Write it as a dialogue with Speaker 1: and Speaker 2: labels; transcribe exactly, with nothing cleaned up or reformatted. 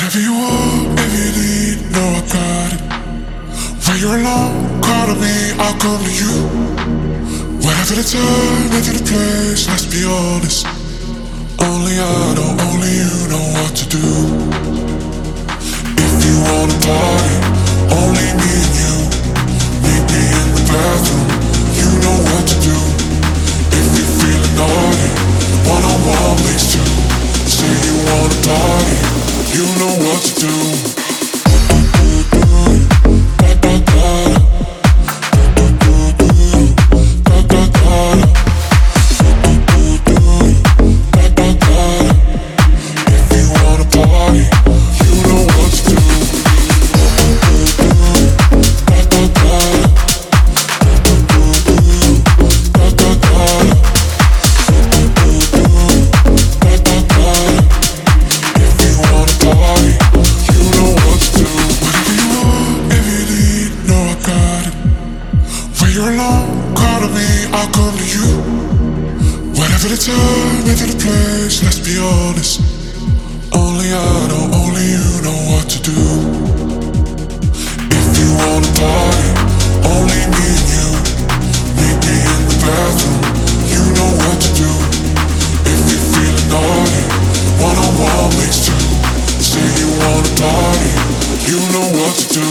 Speaker 1: Whatever you want, if you need, know I got it. When you're alone, call to me, I'll come to you. Whatever the time, into the place, let's be honest. Only I know, only you know what to do. If you wanna party, only me and you. Meet me in the bathroom, you know what to do. If you're feeling naughty, one-on-one makes two. Say you wanna party, you know what to do. You're alone, call to me, I'll come to you. Whatever the time, whatever the place, let's be honest. Only I know, only you know what to do. If you wanna party, only me and you. Meet me in the bathroom, you know what to do. If you're feeling naughty, one-on-one makes two. Say you wanna party, you know what to do.